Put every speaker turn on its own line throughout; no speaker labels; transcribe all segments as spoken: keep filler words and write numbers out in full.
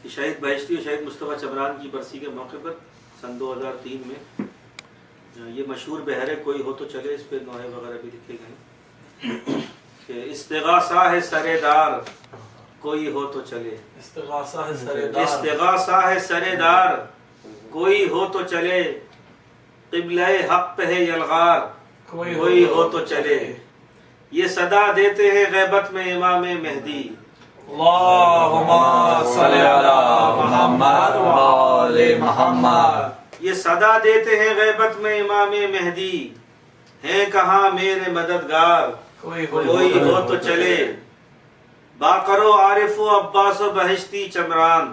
کہ شہید بہشتی اور شہید مصطفیٰ چمران کی برسی کے موقع پر سن دو ہزار تین میں یہ مشہور بحر ہے کوئی ہو تو چلے، اس پہ نوحے وغیرہ بھی لکھے گئے کہ استغاثہ ہے سرے دار کوئی ہو تو چلے،
استغاثہ ہے سرے دار
استغاثہ ہے سرے دار کوئی ہو تو چلے، قبلہ حق پہ ہے یلغار کوئی ہو تو چلے، یہ صدا دیتے ہیں غیبت میں امام مہدی،
اللہم صلی علی محمد و آل محمد،
یہ صدا دیتے ہیں غیبت میں امام مہدی، ہیں کہاں میرے مددگار
کوئی
کوئی ہو تو چلے، باقرو عارف و عباس و بہشتی چمران،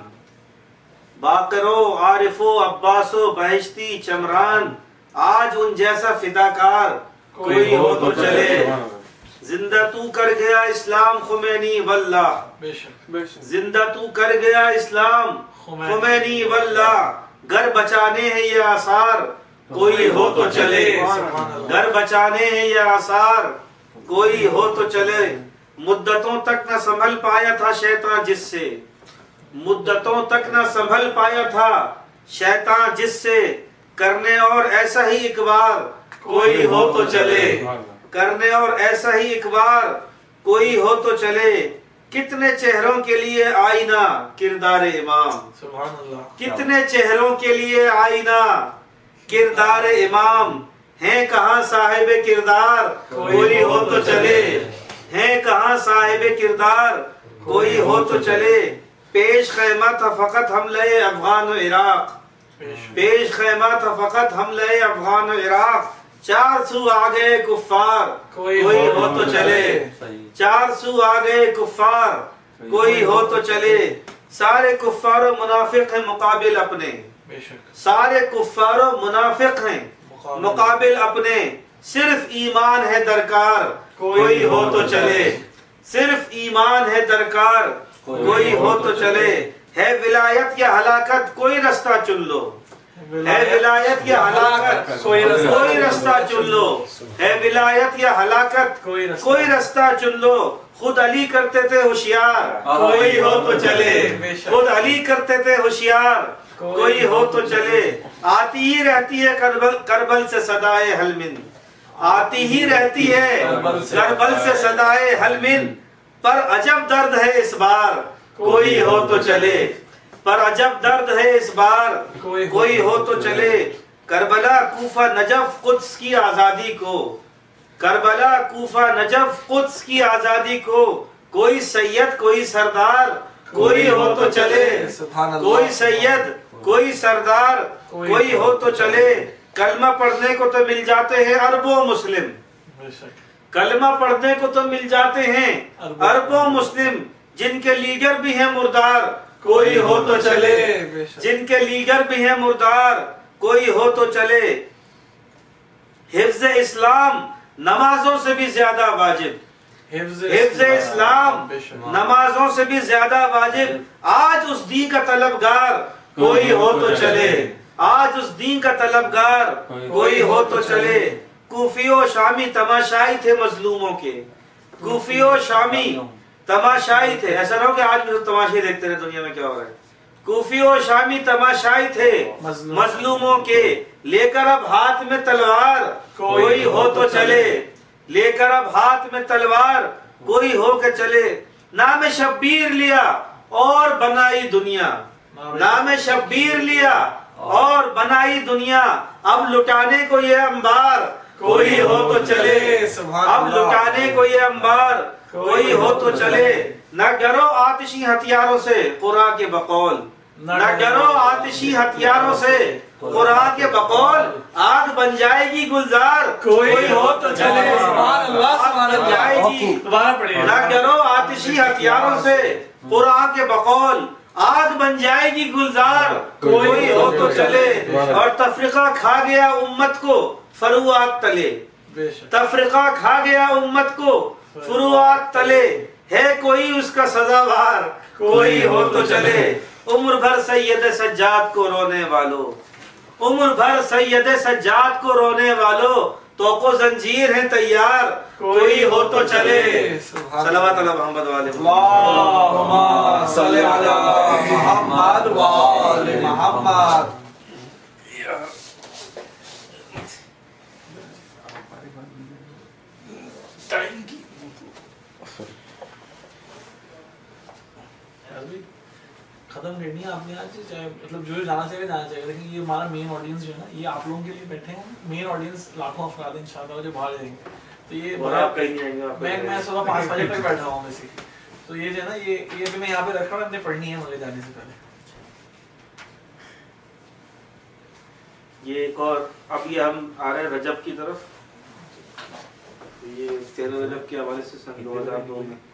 باقرو عارف و عباس و بہشتی چمران، آج ان جیسا فداکار کوئی ہو تو چلے، زندہ تو کر گیا اسلام خمینی واللہ،
بے شک
زندہ تو کر گیا اسلام خمینی واللہ، گھر بچانے ہیں یہ آثار کوئی ہو تو چلے، گھر بچانے ہیں یہ آثار کوئی ہو تو چلے، مدتوں تک نہ سنبھل پایا تھا شیطان جس سے، مدتوں تک نہ سنبھل پایا تھا شیطان جس سے، کرنے اور ایسا ہی ایک بار کوئی ہو تو چلے، کرنے اور ایسا ہی ایک بار کوئی ہو تو چلے، کتنے چہروں کے لیے آئینہ کردار امام،
سبحان اللہ،
کتنے چہروں کے لیے آئینہ کردار امام، ہیں کہاں صاحب کردار کوئی ہو تو چلے، ہیں کہاں صاحب کردار کوئی ہو تو چلے، پیش خیمہ تھا فقط حملے افغان و عراق، پیش خیمہ تھا فقط حملے افغان و عراق، چار سو آگئے کفار کوئی ہو تو چلے، چار سو آگئے کفار کوئی ہو تو چلے، سارے کفار و منافق ہیں مقابل اپنے،
بے شک
سارے کفار و منافق ہیں مقابل اپنے، صرف ایمان ہے درکار کوئی ہو تو چلے، صرف ایمان ہے درکار کوئی ہو تو چلے، ہے ولایت یا ہلاکت کوئی رستہ چن لو، ہے ولایت یا ہلاکت کوئی رستہ چن لو، ہے ولایت یا ہلاکت کوئی رستہ چن لو، خود علی کرتے تھے ہوشیار کوئی ہو تو چلے، خود علی کرتے تھے ہوشیار کوئی ہو تو چلے، آتی ہی رہتی ہے کربل کربل سے صدائے حلمن، آتی ہی رہتی ہے کربل سے صدائے حلمن، پر عجب درد ہے اس بار کوئی ہو تو چلے، پر عجب درد ہے اس بار کوئی ہو تو چلے، کربلا کوفہ نجف قدس کی آزادی کو، کربلا کوفہ نجف قدس کی آزادی کو، کوئی سید کوئی سردار کوئی ہو تو چلے، کوئی سید کوئی سردار کوئی ہو تو چلے، کلمہ پڑھنے کو تو مل جاتے ہیں اربوں مسلم، کلمہ پڑھنے کو تو مل جاتے ہیں اربوں مسلم، جن کے لیڈر بھی ہیں مردار کوئی ہو تو چلے، جن کے لیڈر بھی ہیں مردار کوئی ہو تو چلے، حفظ اسلام نمازوں سے بھی زیادہ واجب، حفظ اسلام نمازوں سے بھی زیادہ واجب، آج اس دین کا طلبگار کوئی ہو تو چلے، آج اس دین کا طلبگار کوئی ہو تو چلے، کوفی و شامی تماشائی تھے مظلوموں کے، کوفی و شامی تماشائی تھے، ایسا نہ ہو کہ آج بھی تماشے دیکھتے ہیں دنیا میں کیا ہو رہا ہے، کوفی و شامی تماشائی تھے مظلوموں کے، لے کر اب ہاتھ میں تلوار کوئی ہو تو چلے، لے کر اب ہاتھ میں تلوار کوئی ہو کے چلے، نام شبیر لیا اور بنائی دنیا، نام شبیر لیا اور بنائی دنیا، اب لٹانے کو یہ انبار کوئی ہو تو چلے، اب لٹانے کو یہ انبار کوئی ہو تو چلے، نہ ڈرو آتشی ہتھیاروں سے قرآن کے بقول، نہ ڈرو آتشی ہتھیاروں سے قرآن کے بقول، آگ بن جائے گی گلزار کوئی ہو تو چلے، آگ بن جائے گی، نہ ڈرو آتشی ہتھیاروں سے قرآن کے بقول، آگ بن جائے گی گلزار کوئی ہو تو چلے، اور تفرقہ کھا گیا امت کو فروعات تلے، تفرقہ کھا گیا امت کو فروعات تلے، ہے کوئی اس کا سزاوار کوئی ہو تو چلے، عمر بھر سید سجاد کو رونے والو، عمر بھر سید سجاد کو رونے والو، توق و زنجیر ہیں تیار کوئی ہو تو چلے، صلوات علی محمد والے
اللہم صلی علی محمد و آل محمد.
ختم کرنی ہے آپ نے آج, چاہے مطلب جو جانا چاہیے جانا چاہیے, لیکن یہ ہمارا مین آڈینس جو ہے نا, یہ آپ لوگوں کے لیے بیٹھے ہیں. مین آڈینس لاکھوں افراد ان شاء اللہ جو باہر جائیں گے, تو یہ بڑا میں میں صبح پانچ بجے تک بیٹھا ہوں ویسے, تو یہ جو ہے نا یہ یہ بھی میں یہاں پہ رکھا ہوں, ہم نے پڑھنی ہے مجھے جانے سے پہلے.
یہ ایک اور, اب یہ ہم آ رہے ہیں رجب کی طرف. یہ تیرہ رجب کے حوالے سے سن دو ہزار دو میں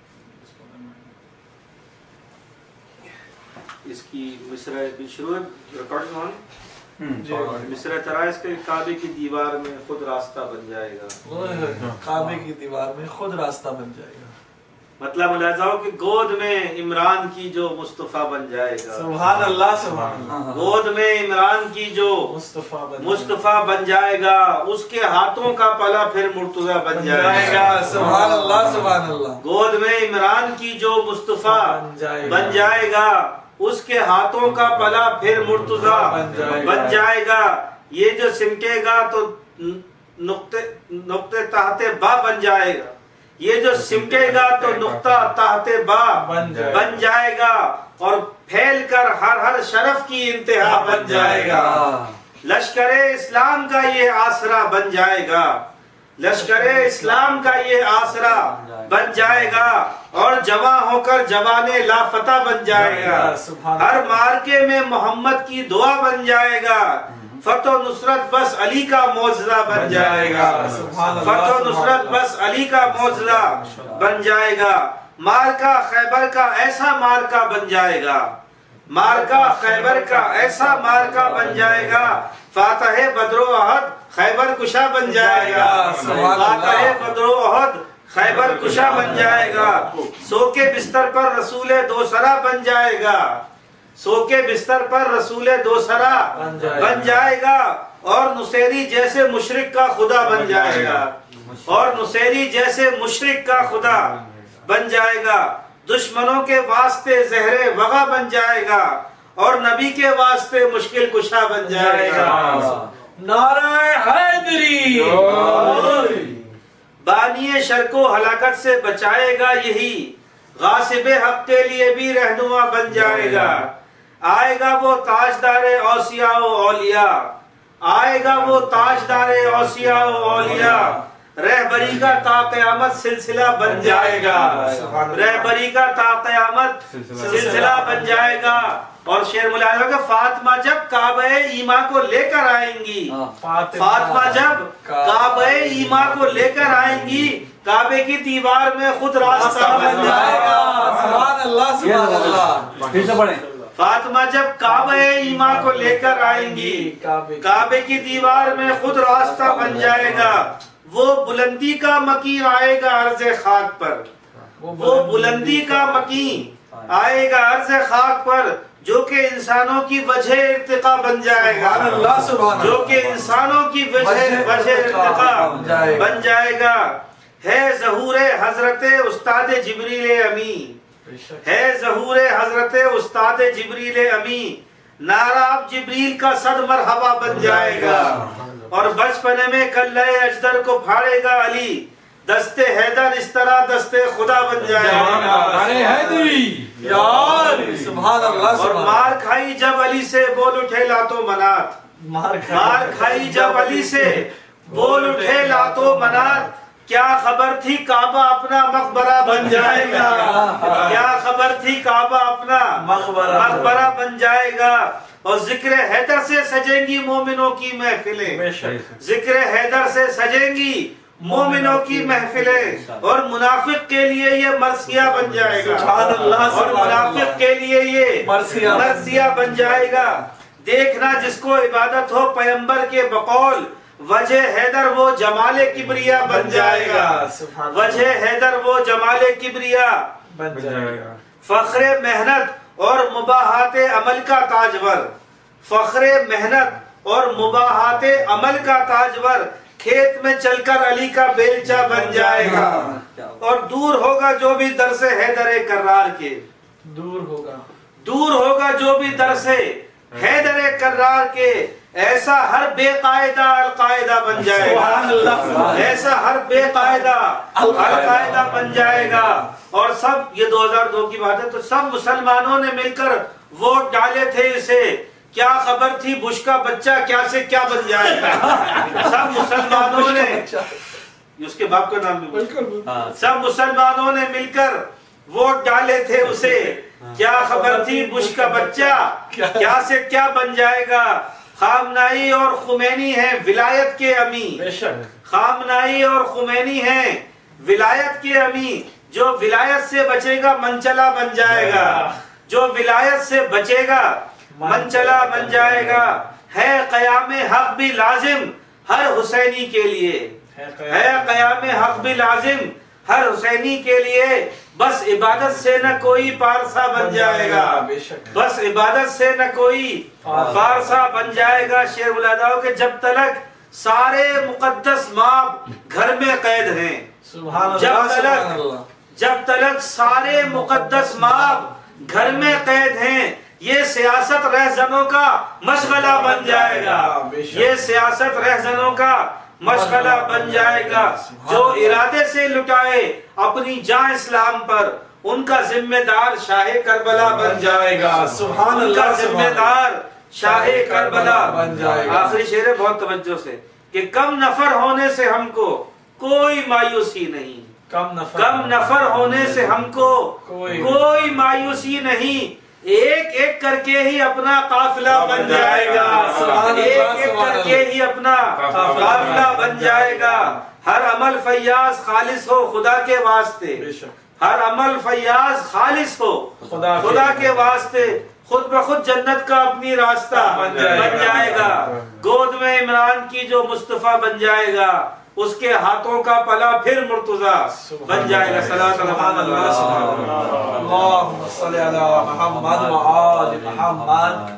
اس کی مصرع شروع ریکارڈنگ آن مصرع ترا اس کے کعبے کی دیوار میں خود راستہ بن جائے گا.
کعبے کی دیوار میں خود راستہ بن جائے گا.
مطلب ملاحظہ ہو کہ گود میں عمران کی جو مصطفیٰ بن جائے گا.
سبحان اللہ سبحان اللہ.
گود میں عمران کی جو مصطفیٰ بن جائے گا, اس کے ہاتھوں کا پلا پھر مرتضیٰ بن جائے گا.
سبحان اللہ سبحان اللہ.
گود میں عمران کی جو مصطفیٰ بن جائے گا, اس کے ہاتھوں کا پلا پھر مرتضیٰ بن جائے گا. یہ جو سمٹے گا تو نقطے نقطے تحت با بن جائے گا. یہ جو سمٹے گا تو نقطہ تحت با بن جائے گا, اور پھیل کر ہر ہر شرف کی انتہا بن جائے گا. لشکر اسلام کا یہ آسرا بن جائے گا. لشکر اسلام کا یہ آسرا بن جائے گا, اور جواں ہو کر جوان لافتہ بن جائے گا. ہر مارکے میں محمد کی دعا بن جائے گا. فتح و نصرت بس علی کا معجزہ بن جائے گا. فتح و نصرت بس علی کا معجزہ بن جائے گا. مارکا خیبر کا ایسا مارکا بن جائے گا. مارکا خیبر کا ایسا مارکا بن جائے گا. فاتح بدر و احد خیبر کشا بن جائے گا. فاتح بدر و احد خیبر کشا بن جائے گا. سو کے بستر پر رسول دوسرا بن جائے گا. سو کے بستر پر رسول دوسرا بن جائے گا, اور نصیری جیسے مشرک کا خدا بن جائے گا. اور نصیری جیسے مشرک کا خدا بن جائے گا. دشمنوں کے واسطے زہر وغا بن جائے گا, اور نبی کے واسطے مشکل کشا بن جائے گا.
نعرہ حیدری.
بانی شرک و ہلاکت سے بچائے گا یہی, غاصب حق کے لیے بھی رہنما بن جائے گا. آئے گا وہ تاجدار اوصیاء و اولیاء. آئے گا وہ تاجدار اوصیاء و اولیاء. رہبری کا تا قیامت سلسلہ بن جائے گا. رہبری کا تا قیامت سلسلہ بن جائے گا. اور شعر ملاحظہ کہ فاطمہ جب کعبہ ایماں کو لے کر آئیں گی, فاطمہ جب کعبہ ایماں کو لے کر آئیں گی, کعبے کی دیوار میں خود راستہ بن جائے گا.
سبحان اللہ سبحان اللہ.
پھر سے پڑھیں.
فاطمہ جب کعبہ ایماں کو لے کر آئیں گی, کعبے کی دیوار میں خود راستہ بن جائے گا. وہ بلندی کا مکین آئے گا عرض خاک پر. وہ بلندی کا مکین آئے گا عرض خاک پر, جو کہ انسانوں کی وجہ ارتقا بن جائے گا. جو کہ انسانوں کی وجہ وجہ ارتقا بن جائے گا. ہے ظہور حضرت استاد جبریل امی. ہے ظہور حضرت استاد جبریل امی. نعرہ اب جبریل کا صد مرحبا بن جائے گا. اور بچپنے میں کلہ اجدر کو پھاڑے گا علی. دستے حیدر اس طرح دستے خدا بن جائے گا.
سبحان اللہ.
اور مار کھائی جب علی سے بول اٹھے لاتو منات. مار کھائی جب علی سے بول اٹھے لاتو منات. کیا خبر تھی کعبہ اپنا مقبرہ بن جائے گا. کیا خبر تھی کعبہ اپنا مقبرہ بن جائے گا. اور ذکر حیدر سے سجیں گی مومنوں کی محفلیں. ذکر حیدر سے سجیں گی مومنوں کی محفلیں. اور منافق کے لیے یہ مرثیہ بن جائے گا. اور منافق کے لیے یہ مرثیہ بن جائے گا. دیکھنا جس کو عبادت ہو پیغمبر کے بقول, وجہ حیدر وہ جمال کبریا بن جائے گا. وجہ حیدر وہ جمال کبریا بن جائے گا. فخر محنت اور مباحات عمل کا تاجور. فخر محنت اور مباحات عمل کا تاجور. کھیت میں چل کر علی کا بیلچہ بن جائے گا. اور دور ہوگا جو بھی درس حیدر کرار کے.
دور ہوگا
دور ہوگا جو بھی در سے حیدر کرار کے، ایسا ہر بے قاعدہ القاعدہ بن جائے گا، ایسا ہر بے قاعدہ القاعدہ بن جائے گا۔ اور سب، یہ دو ہزار دو کی بات ہے، تو سب مسلمانوں نے مل کر ووٹ ڈالے تھے اسے، کیا خبر تھی بش کا بچہ کیا سے کیا بن جائے گا۔ سب مسلمانوں نے، اس کے باپ کا نام بھی، سب مسلمانوں نے مل کر ووٹ ڈالے تھے اسے، کیا خبر تھی بش کا بچہ کیا سے کیا بن جائے گا۔ خامنائی اور خمینی ہیں ولایت کے امی، خامنائی اور خمینی ہیں ولایت کے امی، جو ولایت سے بچے گا منچلا بن جائے گا، جو ولایت سے بچے گا منچلا بن جائے گا۔ ہے قیام حق بھی لازم ہر حسینی کے لیے، ہے قیام حق بھی لازم ہر حسینی کے لیے، بس عبادت سے نہ کوئی پارسا بن جائے گا، بس عبادت سے نہ کوئی پارسا بن جائے گا۔ شعر بلاداؤ کہ جب تلک سارے مقدس ماب گھر میں قید ہیں، جب تلک جب تلک سارے مقدس ماب گھر میں قید ہیں، یہ سیاست رہزنوں کا مشغلہ بن جائے گا، یہ سیاست رہزنوں کا مشغلہ بن جائے گا۔ جو ارادے سے لٹائے اپنی جان اسلام پر، ان کا ذمہ دار شاہ کربلا بن جائے گا، ان کا ذمہ دار شاہ کربلا بن جائے گا۔ آخری شعر ہے بہت توجہ سے، کہ کم نفر ہونے سے ہم کو کوئی مایوسی نہیں، کم نفر ہونے سے ہم کو کوئی مایوسی نہیں، ایک ایک کر کے ہی اپنا قافلہ بن جائے گا، ایک ایک کر کے ہی اپنا قافلہ بن جائے گا۔ ہر عمل فیاض خالص ہو خدا کے واسطے، ہر عمل فیاض خالص ہو خدا کے واسطے، خود بخود جنت کا اپنی راستہ بن جائے گا۔ گود میں عمران کی جو مصطفیٰ بن جائے گا، اس کے ہاتھوں کا پلا پھر مرتضیٰ بن جائے گا۔ صلاۃ اللہ
اللہم صلی علی محمد و آل محمد۔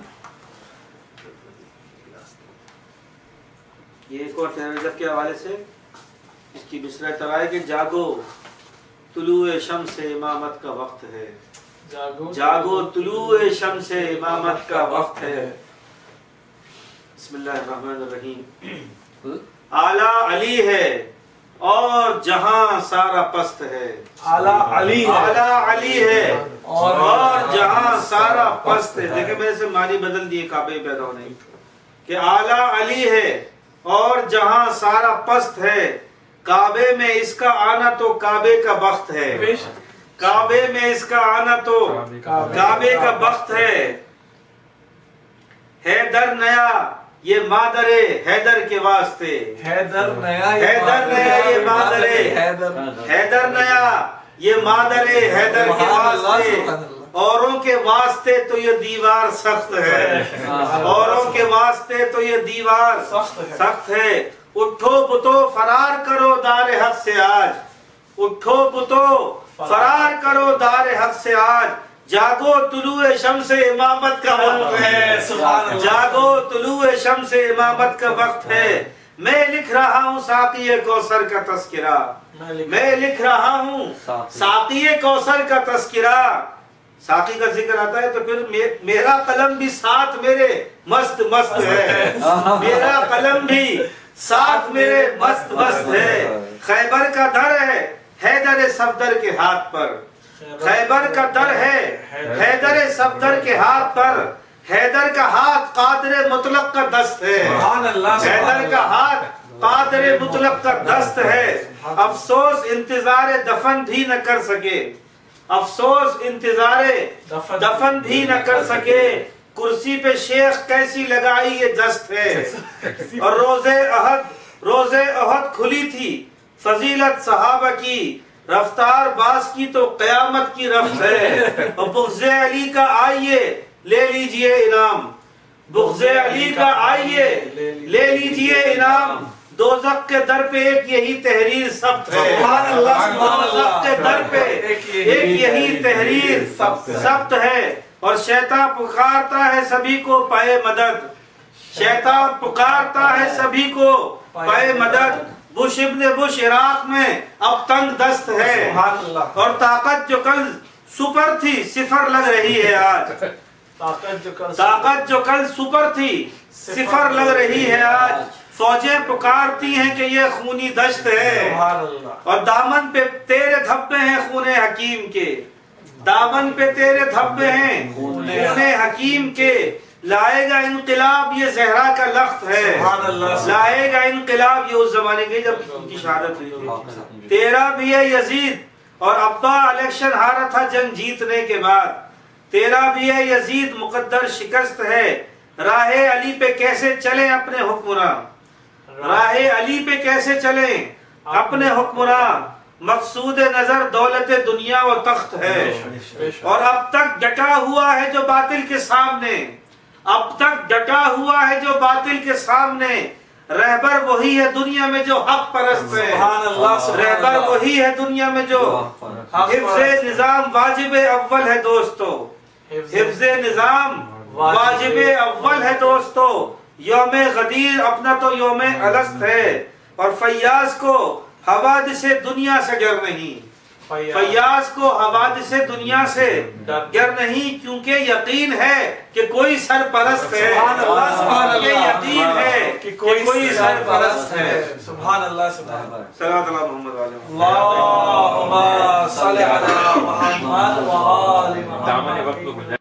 یہ ایک اور تہرجت کے حوالے سے اس کی بسرہ ترائے کہ جاگو طلوع شمس امامت کا وقت ہے، جاگو طلوع شمس امامت کا وقت ہے۔ بسم اللہ الرحمن الرحیم۔ اعلیٰ علی ہے اور جہاں سارا پست ہے،
اعلیٰ علی
اعلیٰ علی ہے اور جہاں سارا پست ہے۔ دیکھیں میں سے معنی بدل دیے کعبے پیدا ہونے کہ اعلیٰ علی ہے اور جہاں سارا پست ہے، کعبے میں اس کا آنا تو کعبے کا بخت ہے، کعبے میں اس کا آنا تو کعبے کا بخت ہے۔ حیدر نیا یہ مادر حیدر کے واسطے،
حیدر نیا
حیدر نیا یہ مادر حیدر نیا یہ مادر حیدر کے واسطے، اوروں کے واسطے تو یہ دیوار سخت ہے، اوروں کے واسطے تو یہ دیوار سخت ہے۔ اٹھو بتو فرار کرو دار حق سے آج، اٹھو بتو فرار کرو دار حق سے آج، جاگو طلوع شمس امامت کا وقت ہے، جاگو طلوع شمس امامت کا وقت ہے۔ میں لکھ رہا ہوں ساقی کوثر کا تذکرہ، میں لکھ رہا ہوں ساقی کوثر کا تذکرہ۔ ساقی کا ذکر آتا ہے تو پھر میرا قلم بھی ساتھ میرے مست مست ہے، میرا قلم بھی ساتھ میرے مست مست ہے۔ خیبر کا در ہے حیدر صفدر کے ہاتھ پر، خیبر کا در ہے حیدر صفدر کے ہاتھ پر، حیدر کا ہاتھ قادر مطلق کا دست ہے، حیدر کا ہاتھ قادر مطلق کا دست ہے۔ افسوس انتظار دفن بھی نہ کر سکے، افسوس انتظار دفن بھی نہ کر سکے، کرسی پہ شیخ کیسی لگائی یہ دست ہے۔ اور روزے احد روزے احد کھلی تھی فضیلت صحابہ کی، رفتار باز کی تو قیامت کی رفت ہے۔ اور بغض علی کا آئیے لے لیجئے انعام، بغض علی کا آئیے لے لیجئے انعام، دوزخ کے در پہ ایک یہی تحریر ثبت ہے، دوزخ کے در پہ ایک یہی تحریر ثبت ہے۔ اور شیطان پکارتا ہے سبھی کو پائے مدد، شیطان پکارتا ہے سبھی کو پائے مدد۔ بش ابن بش عراق میں اب تنگ دست ہے، اور طاقت جو کنز सुपर थी सिफर लग रही है आज,
ताकत जो कल
ताकत जो कल सुपर थी सिफर लग रही है आज। फौजें पुकारती हैं कि ये खूनी दश्त है, और दामन पे तेरे धब्बे हैं खूने हकीम के, दामन पे तेरे धब्बे हैं खूने हकीम के। लाएगा इनकलाब ये जहरा का लख्त है, लाएगा इनकलाब, ये उस जमाने के जब उनकी शहादत हुई थी। तेरा भी है यजीद, और अब्बा इलेक्शन हारा था जंग जीतने के बाद। तेरा भी है यजीद मुकद्दर शिकस्त है, राहे अली पे कैसे चले अपने हुक्मरान, राहे अली पे कैसे चले अपने हुक्मरान। मकसूद नजर दौलत दुनिया व तख्त है, और अब तक डटा हुआ है जो बातिल के सामने, अब तक डटा हुआ है जो बातिल के सामने। रहबर वही है दुनिया में जो हक परस्त है, रहबर वही है दुनिया में जो। हिफ्ज़े निजाम वाजिब अव्वल है दोस्तों, हिफ्ज़े निजाम वाजिब अव्वल है दोस्तों। यौमे गदीर अपना तो यौमे अलस्त है, और फैयाज को हवादिसे दुनिया से डर नहीं, फैयाज को हवादिसे दुनिया से डर नहीं, क्योंकि यकीन है कि कोई सरपरस्त है, ये यकीन है कि कोई सरपरस्त है।
सुभान अल्लाह, सुभान अल्लाह।
सल्लल्लाहु अलैहि मोहम्मद
अल्लाहुम्मा सल्ली अला मुहम्मद व आलि मुहम्मद।